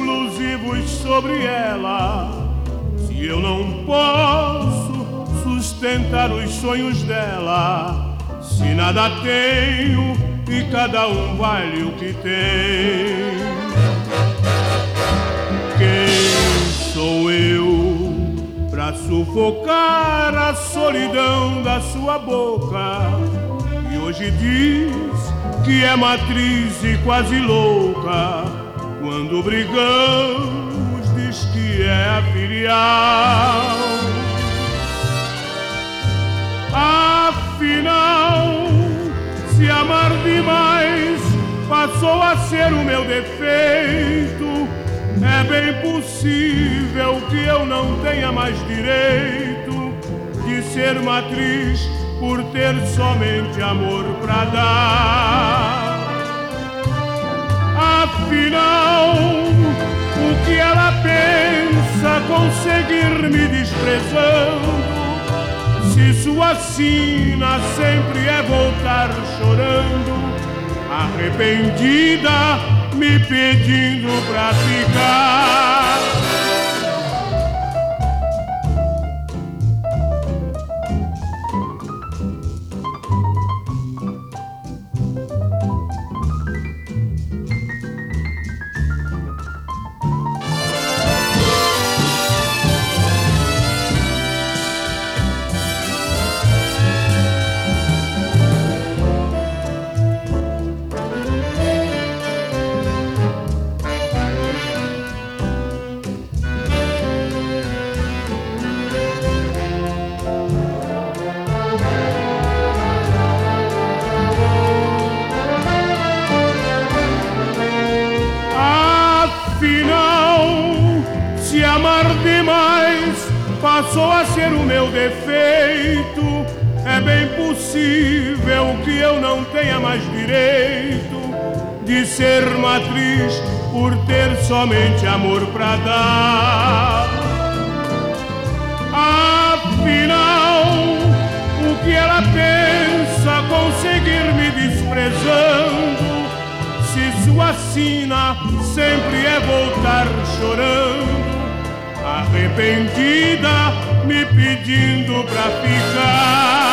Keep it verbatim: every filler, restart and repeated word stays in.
exclusivos sobre ela. Se eu não posso sustentar os sonhos dela, se nada tenho e cada um vale o que tem, quem sou eu pra sufocar a solidão da sua boca? E hoje diz que é matriz e quase louca, quando brigamos diz que é a filial. Afinal, se amar demais passou a ser o meu defeito, é bem possível que eu não tenha mais direito de ser matriz por ter somente amor pra dar. Afinal, o que ela pensa conseguir me desprezando, se sua sina sempre é voltar chorando, arrependida, me pedindo pra ficar. Se amar demais passou a ser o meu defeito, é bem possível que eu não tenha mais direito de ser matriz por ter somente amor pra dar. Afinal, o que ela pensa conseguir me desprezando, se sua sina sempre é voltar chorando, arrependida, me pedindo pra ficar.